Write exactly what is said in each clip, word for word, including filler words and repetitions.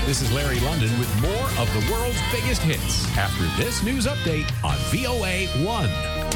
This is Larry London with more of the world's biggest hits after this news update on V O A one.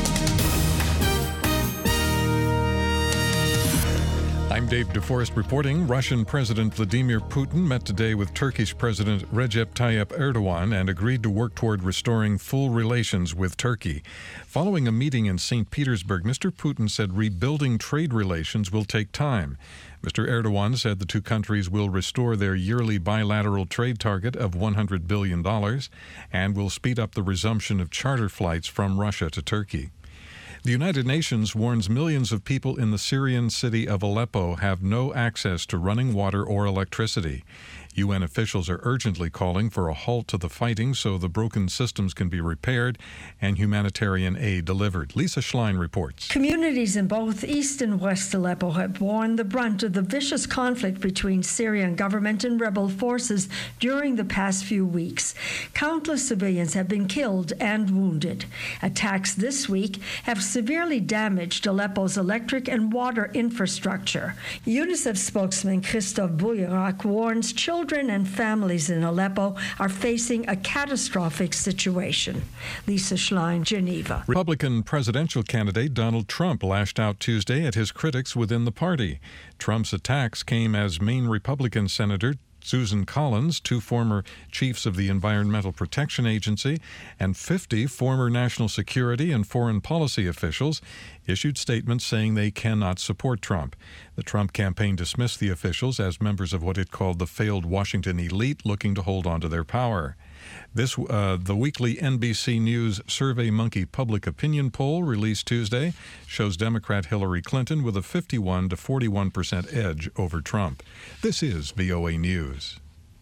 I'm Dave DeForest reporting. Russian President Vladimir Putin met today with Turkish President Recep Tayyip Erdogan and agreed to work toward restoring full relations with Turkey. Following a meeting in Saint Petersburg, Mister Putin said rebuilding trade relations will take time. Mister Erdogan said the two countries will restore their yearly bilateral trade target of one hundred billion dollars and will speed up the resumption of charter flights from Russia to Turkey. The United Nations warns millions of people in the Syrian city of Aleppo have no access to running water or electricity. U N officials are urgently calling for a halt to the fighting so the broken systems can be repaired and humanitarian aid delivered. Lisa Schlein reports. Communities in both East and West Aleppo have borne the brunt of the vicious conflict between Syrian government and rebel forces during the past few weeks. Countless civilians have been killed and wounded. Attacks this week have severely damaged Aleppo's electric and water infrastructure. UNICEF spokesman Christophe Bouillerac warns children Children and families in Aleppo are facing a catastrophic situation. Lisa Schlein, Geneva. Republican presidential candidate Donald Trump lashed out Tuesday at his critics within the party. Trump's attacks came as Maine Republican Senator Susan Collins, two former chiefs of the Environmental Protection Agency, and fifty former national security and foreign policy officials issued statements saying they cannot support Trump. The Trump campaign dismissed the officials as members of what it called the failed Washington elite looking to hold on to their power. This, uh, the weekly N B C News SurveyMonkey public opinion poll released Tuesday shows Democrat Hillary Clinton with a fifty-one to forty-one percent edge over Trump. This is V O A News.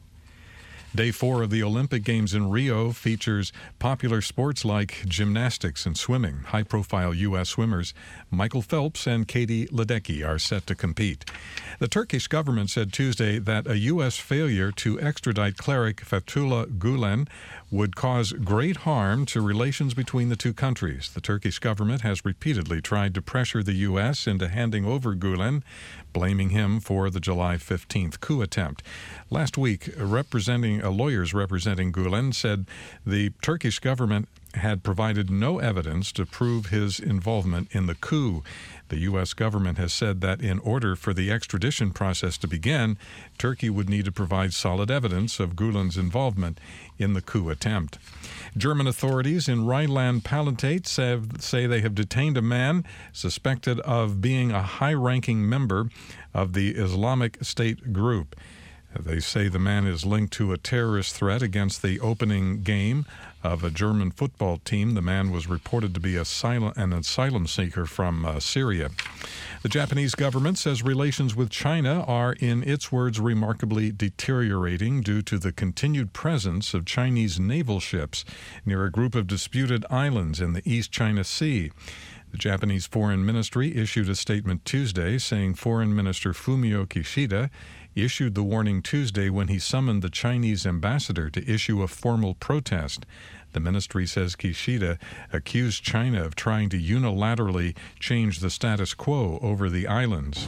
Day four of the Olympic Games in Rio features popular sports like gymnastics and swimming. High-profile U S swimmers Michael Phelps and Katie Ledecky are set to compete. The Turkish government said Tuesday that a U S failure to extradite cleric Fethullah Gulen would cause great harm to relations between the two countries. The Turkish government has repeatedly tried to pressure the U S into handing over Gulen, blaming him for the July fifteenth coup attempt. Last week, representing uh, lawyers representing Gulen said the Turkish government had provided no evidence to prove his involvement in the coup. The U S government has said that in order for the extradition process to begin, Turkey would need to provide solid evidence of Gulen's involvement in the coup attempt. German authorities in Rhineland-Palatinate say they have detained a man suspected of being a high-ranking member of the Islamic State group. They say the man is linked to a terrorist threat against the opening game of a German football team. The man was reported to be asylum, an asylum seeker from uh, Syria. The Japanese government says relations with China are, in its words, remarkably deteriorating due to the continued presence of Chinese naval ships near a group of disputed islands in the East China Sea. The Japanese Foreign Ministry issued a statement Tuesday saying Foreign Minister Fumio Kishida issued the warning Tuesday when he summoned the Chinese ambassador to issue a formal protest. The ministry says Kishida accused China of trying to unilaterally change the status quo over the islands.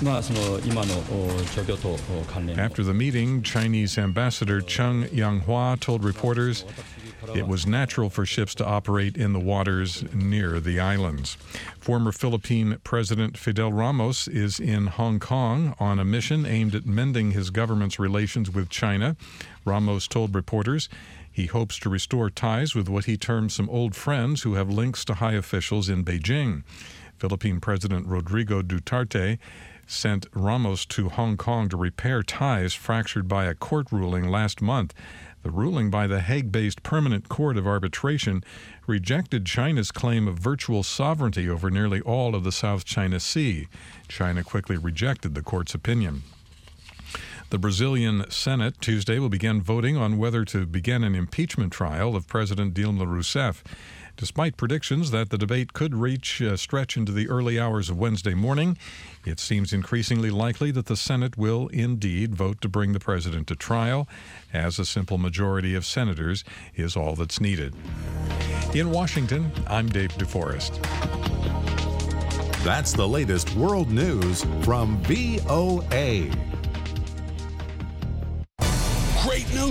After the meeting, Chinese Ambassador Cheng Yanghua told reporters it was natural for ships to operate in the waters near the islands. Former Philippine President Fidel Ramos is in Hong Kong on a mission aimed at mending his government's relations with China. Ramos told reporters he hopes to restore ties with what he terms some old friends who have links to high officials in Beijing. Philippine President Rodrigo Duterte sent Ramos to Hong Kong to repair ties fractured by a court ruling last month. The ruling by the Hague-based Permanent Court of Arbitration rejected China's claim of virtual sovereignty over nearly all of the South China Sea. China quickly rejected the court's opinion. The Brazilian Senate Tuesday will begin voting on whether to begin an impeachment trial of President Dilma Rousseff. Despite predictions that the debate could reach uh, stretch into the early hours of Wednesday morning, it seems increasingly likely that the Senate will indeed vote to bring the president to trial, as a simple majority of senators is all that's needed. In Washington, I'm Dave DeForest. That's the latest world news from V O A.